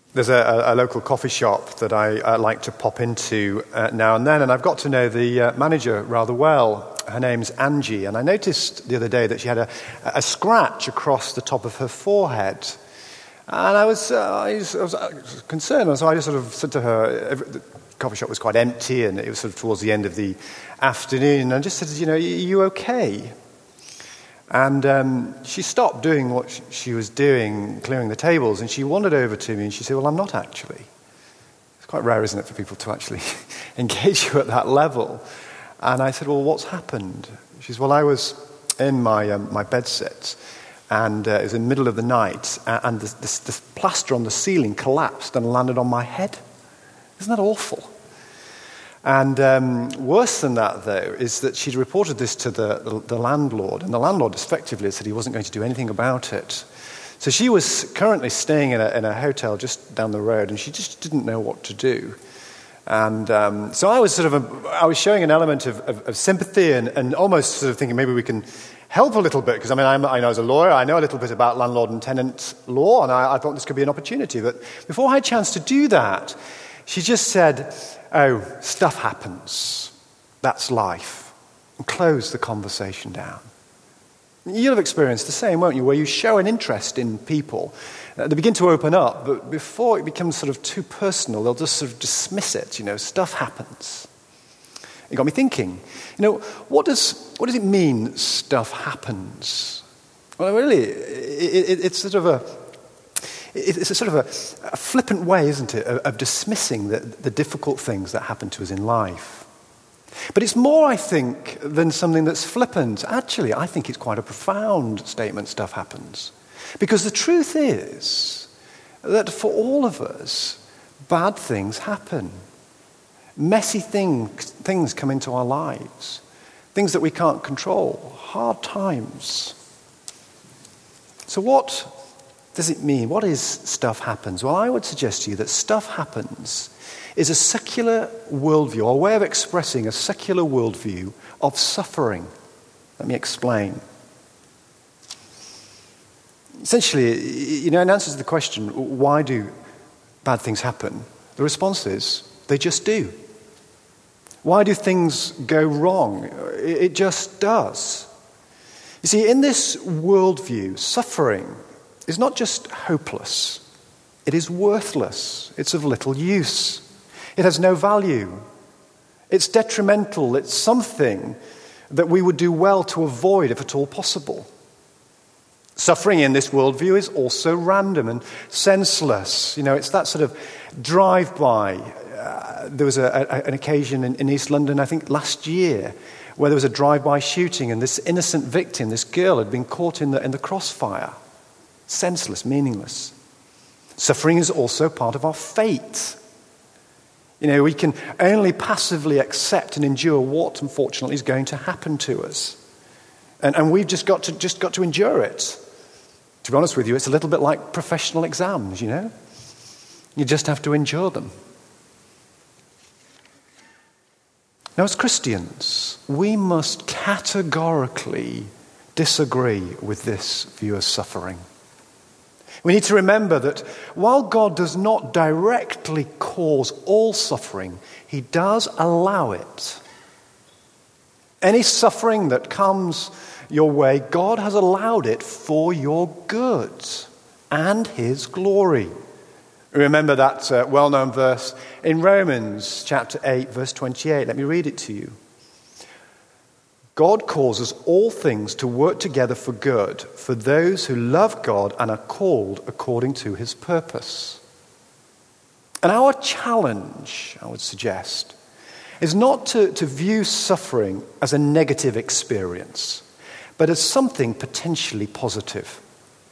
There's a local coffee shop that I like to pop into now and then, and I've got to know the manager rather well. Her name's Angie, and I noticed the other day that she had a scratch across the top of her forehead. And I was concerned, and so I just sort of said to her, the coffee shop was quite empty, and it was sort of towards the end of the afternoon, and I just said, are you okay? And she stopped doing what she was doing, clearing the tables, and she wandered over to me and she said, well, I'm not actually. It's quite rare, isn't it, for people to actually engage you at that level. And I said, well, what's happened? She said, well, I was in my bedsit, and it was in the middle of the night, and this plaster on the ceiling collapsed and landed on my head. Isn't that awful? And worse than that, though, is that she'd reported this to the landlord, and the landlord effectively said he wasn't going to do anything about it. So she was currently staying in a hotel just down the road, and she just didn't know what to do. And so I was I was showing an element of sympathy and almost sort of thinking maybe we can help a little bit, because I know as a lawyer, I know a little bit about landlord and tenant law, and I thought this could be an opportunity. But before I had a chance to do that, she just said, oh, stuff happens. That's life. And close the conversation down. You'll have experienced the same, won't you, where you show an interest in people. They begin to open up, but before it becomes sort of too personal, they'll just sort of dismiss it. Stuff happens. It got me thinking, what does it mean, stuff happens? Well, really, it's sort of a flippant way, isn't it, of dismissing the difficult things that happen to us in life. But it's more, I think, than something that's flippant. Actually, I think it's quite a profound statement, stuff happens. Because the truth is that for all of us, bad things happen. Messy things come into our lives. Things that we can't control. Hard times. So what does it mean? What is stuff happens? Well, I would suggest to you that stuff happens is a secular worldview, or a way of expressing a secular worldview of suffering. Let me explain. Essentially, in answer to the question, why do bad things happen? The response is, they just do. Why do things go wrong? It just does. You see, in this worldview, suffering is not just hopeless. It is worthless. It's of little use. It has no value. It's detrimental. It's something that we would do well to avoid if at all possible. Suffering in this worldview is also random and senseless. It's that sort of drive-by. There was an occasion in East London, I think last year, where there was a drive-by shooting, and this innocent victim, this girl, had been caught in the crossfire. Senseless, meaningless. Suffering is also part of our fate. We can only passively accept and endure what, unfortunately, is going to happen to us. And we've just got to endure it. To be honest with you, it's a little bit like professional exams, You just have to endure them. Now, as Christians, we must categorically disagree with this view of suffering. We need to remember that while God does not directly cause all suffering, he does allow it. Any suffering that comes your way, God has allowed it for your good and his glory. Remember that well-known verse in Romans chapter 8, verse 28. Let me read it to you. God causes all things to work together for good for those who love God and are called according to his purpose. And our challenge, I would suggest, is not to view suffering as a negative experience, but as something potentially positive.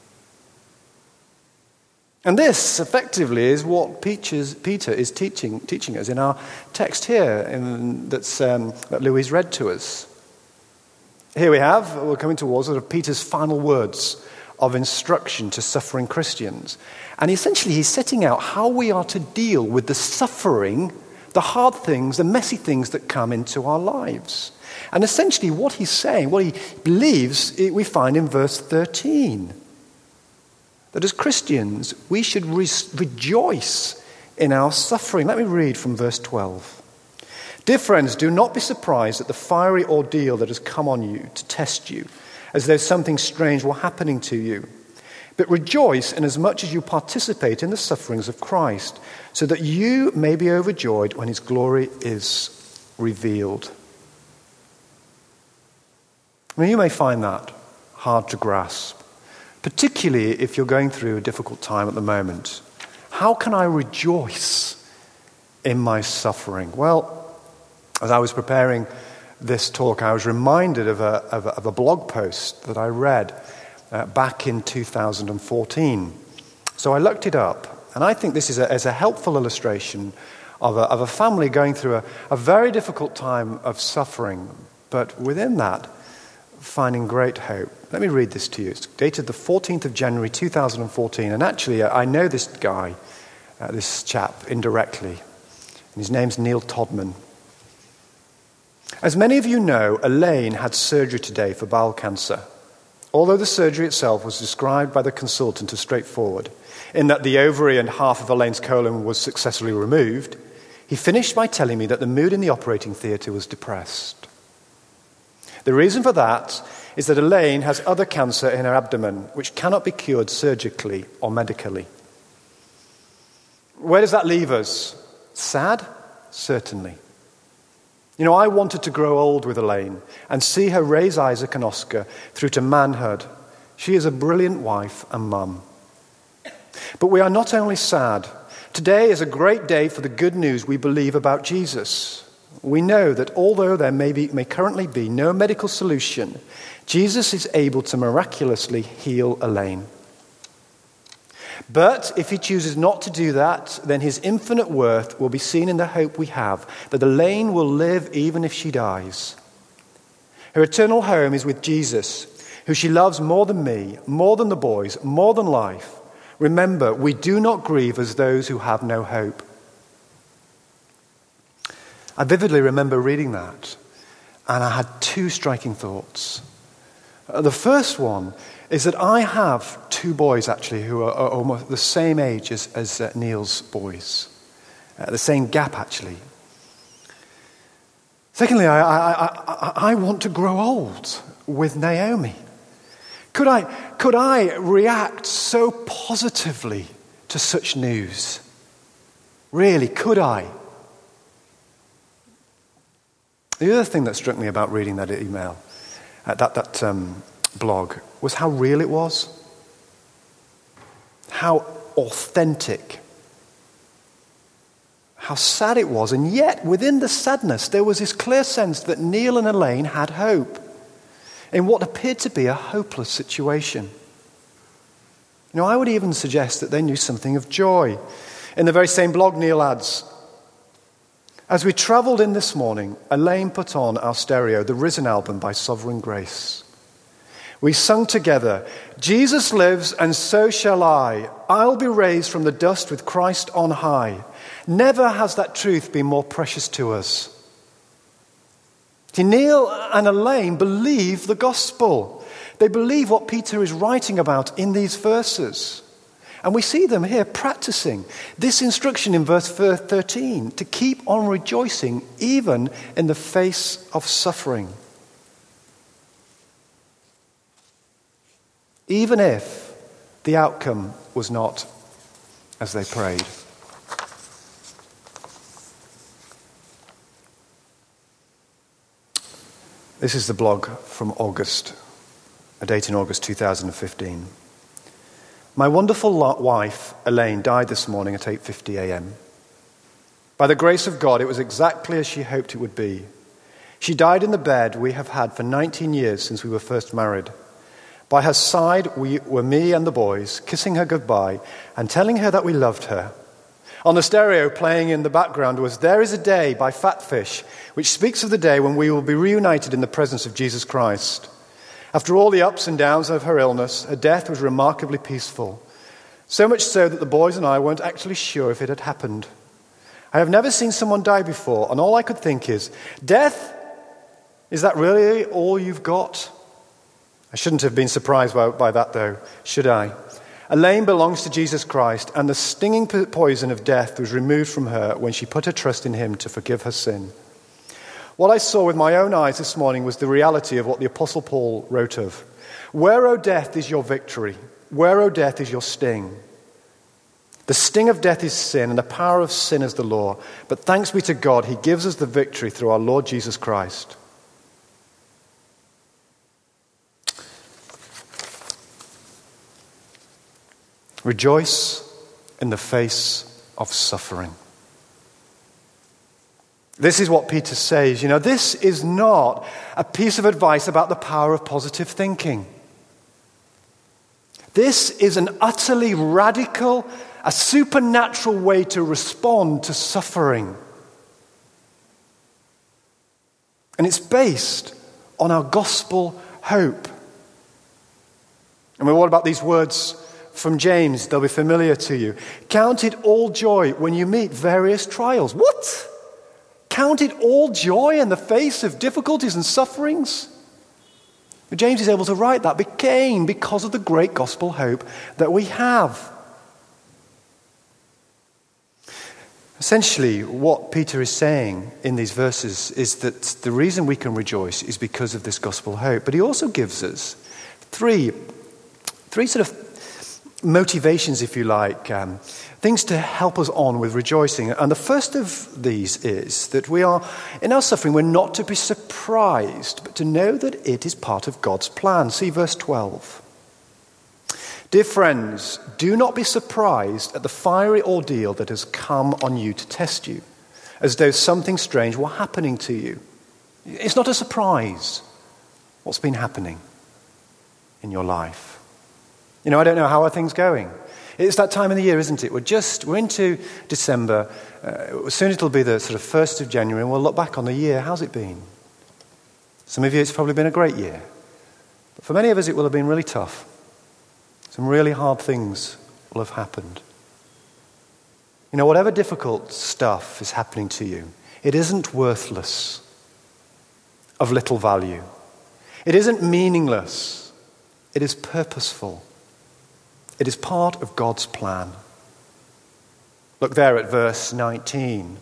And this, effectively, is what Peter is teaching us in our text here that Louise read to us. Here we're coming towards sort of Peter's final words of instruction to suffering Christians. And essentially he's setting out how we are to deal with the suffering, the hard things, the messy things that come into our lives. And essentially what he's saying, what he believes, we find in verse 13. that as Christians, we should rejoice in our suffering. Let me read from verse 12. Dear friends, do not be surprised at the fiery ordeal that has come on you to test you, as though something strange were happening to you. But rejoice inasmuch as you participate in the sufferings of Christ, so that you may be overjoyed when his glory is revealed. Now, you may find that hard to grasp, particularly if you're going through a difficult time at the moment. How can I rejoice in my suffering? Well, as I was preparing this talk, I was reminded of a blog post that I read back in 2014. So I looked it up, and I think this is a helpful illustration of a family going through a very difficult time of suffering, but within that, finding great hope. Let me read this to you. It's dated the 14th of January 2014, and actually I know this guy, this chap, indirectly, and his name's Neil Todman. As many of you know, Elaine had surgery today for bowel cancer. Although the surgery itself was described by the consultant as straightforward, in that the ovary and half of Elaine's colon was successfully removed, he finished by telling me that the mood in the operating theatre was depressed. The reason for that is that Elaine has other cancer in her abdomen, which cannot be cured surgically or medically. Where does that leave us? Sad? Certainly. You know, I wanted to grow old with Elaine and see her raise Isaac and Oscar through to manhood. She is a brilliant wife and mum. But we are not only sad. Today is a great day for the good news we believe about Jesus. We know that although there may currently be no medical solution, Jesus is able to miraculously heal Elaine. But if he chooses not to do that, then his infinite worth will be seen in the hope we have that Elaine will live even if she dies. Her eternal home is with Jesus, who she loves more than me, more than the boys, more than life. Remember, we do not grieve as those who have no hope. I vividly remember reading that, and I had two striking thoughts. The first one is that I have two boys, actually, who are almost the same age as Neil's boys. The same gap, actually. Secondly, I want to grow old with Naomi. Could I react so positively to such news? Really, could I? The other thing that struck me about reading that email, that blog, was how real it was. How authentic. How sad it was. And yet, within the sadness, there was this clear sense that Neil and Elaine had hope in what appeared to be a hopeless situation. You know, I would even suggest that they knew something of joy. In the very same blog, Neil adds, as we travelled in this morning, Elaine put on our stereo, the Risen album by Sovereign Grace. We sung together, Jesus lives and so shall I. I'll be raised from the dust with Christ on high. Never has that truth been more precious to us. See, Neil and Elaine believe the gospel. They believe what Peter is writing about in these verses. And we see them here practicing this instruction in verse 13, to keep on rejoicing even in the face of suffering. Even if the outcome was not as they prayed. This is the blog from August, a date in August 2015. My wonderful wife, Elaine, died this morning at 8:50 a.m. By the grace of God, it was exactly as she hoped it would be. She died in the bed we have had for 19 years since we were first married. By her side were me and the boys, kissing her goodbye and telling her that we loved her. On the stereo playing in the background was There Is a Day by Fatfish, which speaks of the day when we will be reunited in the presence of Jesus Christ. After all the ups and downs of her illness, her death was remarkably peaceful. So much so that the boys and I weren't actually sure if it had happened. I have never seen someone die before, and all I could think is, death? Is that really all you've got? I shouldn't have been surprised by that, though, should I? Elaine belongs to Jesus Christ, and the stinging poison of death was removed from her when she put her trust in him to forgive her sin. What I saw with my own eyes this morning was the reality of what the Apostle Paul wrote of. Where, O death, is your victory? Where, O death, is your sting? The sting of death is sin, and the power of sin is the law. But thanks be to God, he gives us the victory through our Lord Jesus Christ. Rejoice in the face of suffering. This is what Peter says. You know, this is not a piece of advice about the power of positive thinking. This is an utterly radical, a supernatural way to respond to suffering. And it's based on our gospel hope. I mean, what about these words from James? They'll be familiar to you. Count it all joy when you meet various trials. What? Count it all joy in the face of difficulties and sufferings? But James is able to write that because of the great gospel hope that we have. Essentially, what Peter is saying in these verses is that the reason we can rejoice is because of this gospel hope. But he also gives us three sort of motivations, if you like, things to help us on with rejoicing. And the first of these is that we are, in our suffering, we're not to be surprised, but to know that it is part of God's plan. See verse 12. Dear friends, do not be surprised at the fiery ordeal that has come on you to test you, as though something strange were happening to you. It's not a surprise what's been happening in your life. You know, I don't know, how are things going? It's that time of the year, isn't it? We're into December. Soon it'll be the sort of 1st of January, and we'll look back on the year. How's it been? Some of you, it's probably been a great year. But for many of us, it will have been really tough. Some really hard things will have happened. You know, whatever difficult stuff is happening to you, it isn't worthless, of little value. It isn't meaningless. It is purposeful. It is part of God's plan. Look there at verse 19.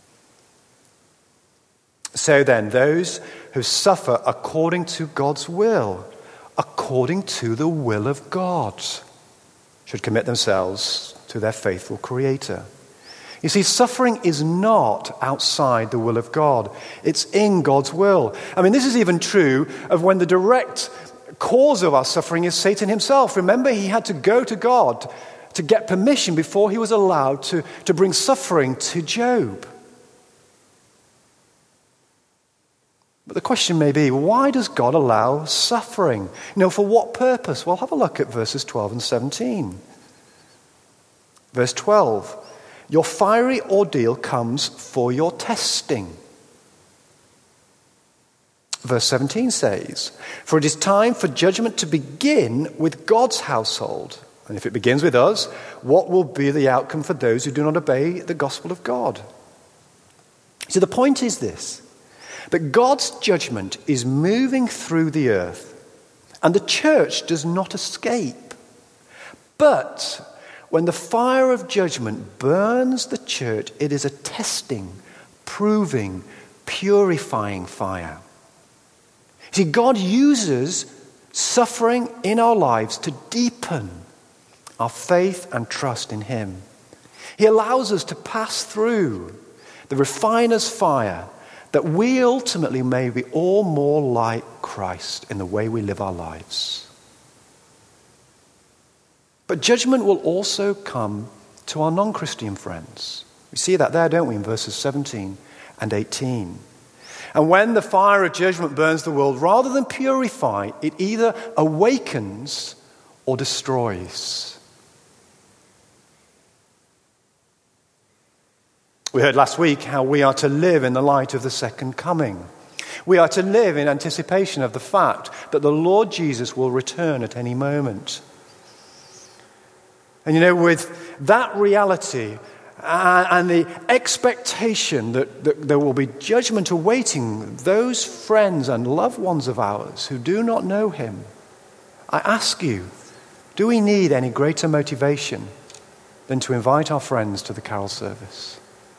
So then, those who suffer according to God's will, according to the will of God, should commit themselves to their faithful Creator. You see, suffering is not outside the will of God. It's in God's will. I mean, this is even true of when the direct cause of our suffering is Satan himself. Remember, he had to go to God to get permission before he was allowed to bring suffering to Job. But the question may be, why does God allow suffering? You know, for what purpose? Well, have a look at verses 12 and 17. Verse 12, your fiery ordeal comes for your testing. Verse 17 says, for it is time for judgment to begin with God's household. And if it begins with us, what will be the outcome for those who do not obey the gospel of God? So the point is this, that God's judgment is moving through the earth, and the church does not escape. But when the fire of judgment burns the church, it is a testing, proving, purifying fire. See, God uses suffering in our lives to deepen our faith and trust in him. He allows us to pass through the refiner's fire that we ultimately may be all more like Christ in the way we live our lives. But judgment will also come to our non-Christian friends. We see that there, don't we, in verses 17 and 18. And when the fire of judgment burns the world, rather than purify, it either awakens or destroys. We heard last week how we are to live in the light of the second coming. We are to live in anticipation of the fact that the Lord Jesus will return at any moment. And you know, with that reality and the expectation that there will be judgment awaiting those friends and loved ones of ours who do not know him, I ask you, Do we need any greater motivation than to invite our friends to the carol service?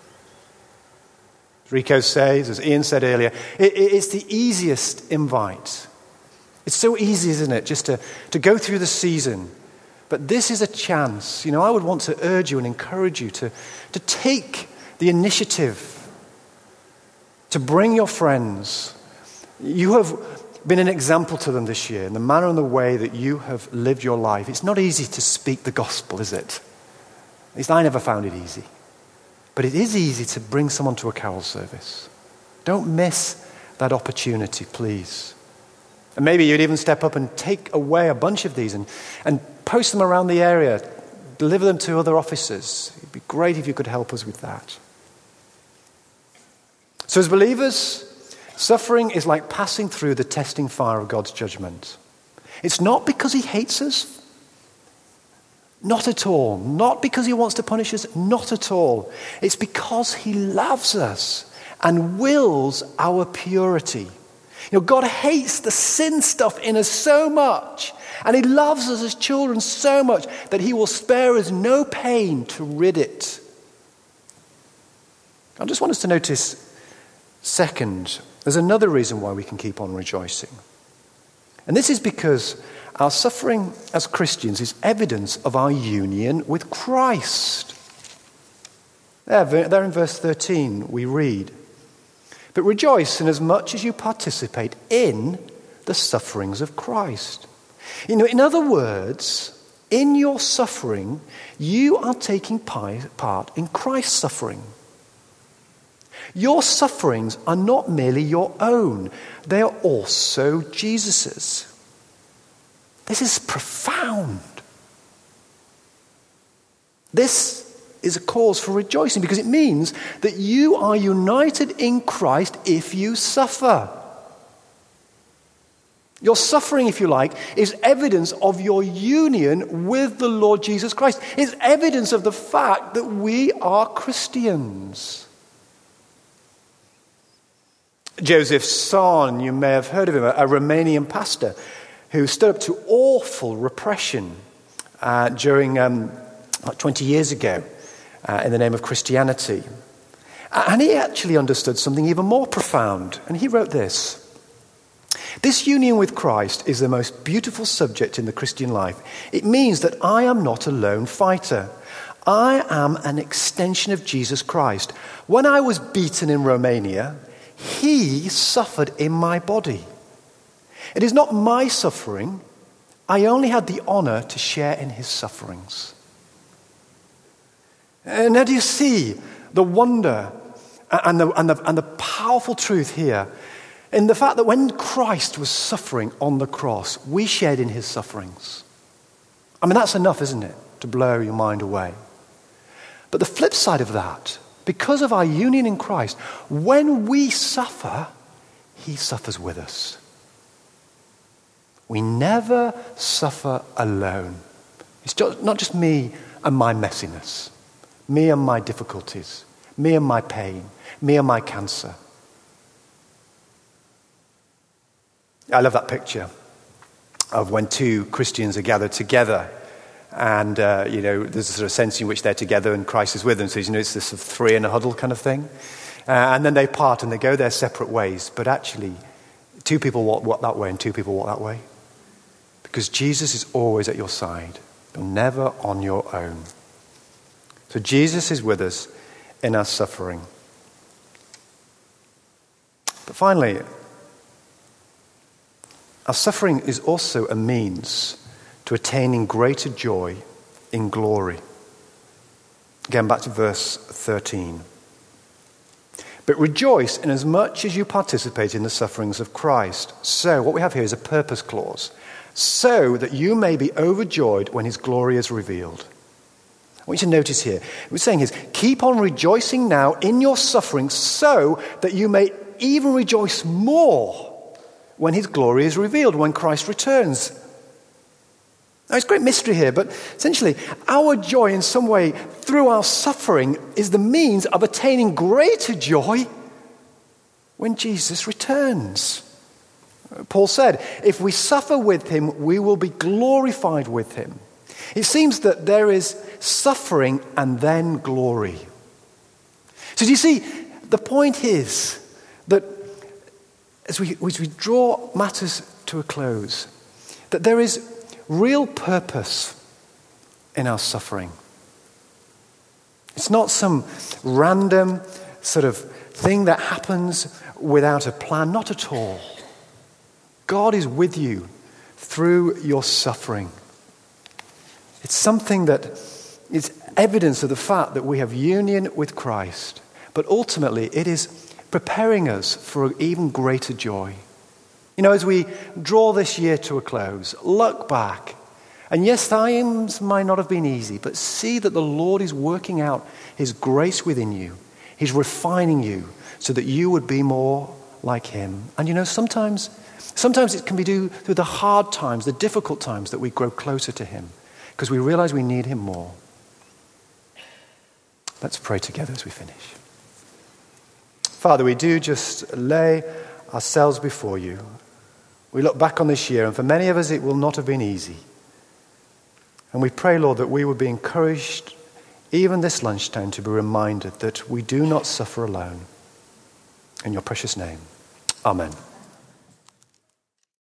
As Rico says, as Ian said earlier, it's the easiest invite. It's so easy, isn't it, just to go through the season. But this is a chance. I would want to urge you and encourage you to take the initiative to bring your friends. You have been an example to them this year in the manner and the way that you have lived your life. It's not easy to speak the gospel, is it? At least I never found it easy. But it is easy to bring someone to a carol service. Don't miss that opportunity, please. And maybe you'd even step up and take away a bunch of these and post them around the area, deliver them to other offices. It'd be great if you could help us with that. So as believers, suffering is like passing through the testing fire of God's judgment. It's not because he hates us. Not at all. Not because he wants to punish us. Not at all. It's because he loves us and wills our purity. God hates the sin stuff in us so much, and he loves us as children so much that he will spare us no pain to rid it. I just want us to notice, second, there's another reason why we can keep on rejoicing. And this is because our suffering as Christians is evidence of our union with Christ. There in verse 13 we read, "But rejoice inasmuch as you participate in the sufferings of Christ." In other words, in your suffering, you are taking part in Christ's suffering. Your sufferings are not merely your own, they are also Jesus's. This is profound. This is a cause for rejoicing because it means that you are united in Christ if you suffer. Your suffering, if you like, is evidence of your union with the Lord Jesus Christ. It's evidence of the fact that we are Christians. Joseph Tson, you may have heard of him, a Romanian pastor who stood up to awful repression during 20 years ago in the name of Christianity. And he actually understood something even more profound. And he wrote this: "This union with Christ is the most beautiful subject in the Christian life. It means that I am not a lone fighter. I am an extension of Jesus Christ. When I was beaten in Romania, he suffered in my body. It is not my suffering. I only had the honor to share in his sufferings." And now do you see the wonder and the powerful truth here in the fact that when Christ was suffering on the cross, we shared in his sufferings? I mean, that's enough, isn't it, to blow your mind away? But the flip side of that, because of our union in Christ, when we suffer, he suffers with us. We never suffer alone. It's not just me and my messiness, me and my difficulties, me and my pain, me and my cancer. I love that picture of when two Christians are gathered together, and there's a sort of sense in which they're together and Christ is with them. So it's this sort of three in a huddle kind of thing, and then they part and they go their separate ways. But actually, two people walk that way and two people walk that way, because Jesus is always at your side. You're never on your own. So Jesus is with us in our suffering. But finally, our suffering is also a means to attaining greater joy in glory. Again, back to verse 13. "But rejoice inasmuch as you participate in the sufferings of Christ." So, what we have here is a purpose clause. "So that you may be overjoyed when his glory is revealed." I want you to notice here, what we're saying is, keep on rejoicing now in your suffering so that you may even rejoice more when his glory is revealed, when Christ returns. Now, it's a great mystery here, but essentially, our joy in some way through our suffering is the means of attaining greater joy when Jesus returns. Paul said, if we suffer with him, we will be glorified with him. It seems that there is suffering and then glory. So do you see, the point is that as we draw matters to a close, that there is real purpose in our suffering. It's not some random sort of thing that happens without a plan, not at all. God is with you through your suffering. It's something that is evidence of the fact that we have union with Christ, but ultimately it is preparing us for even greater joy. You know, as we draw this year to a close, look back. And yes, times might not have been easy, but see that the Lord is working out his grace within you. He's refining you so that you would be more like him. And you know, sometimes it can be due through the hard times, the difficult times, that we grow closer to him because we realize we need him more. Let's pray together as we finish. Father, we do just lay ourselves before you. We look back on this year, and for many of us it will not have been easy. And we pray, Lord, that we would be encouraged, even this lunchtime, to be reminded that we do not suffer alone. In your precious name, amen.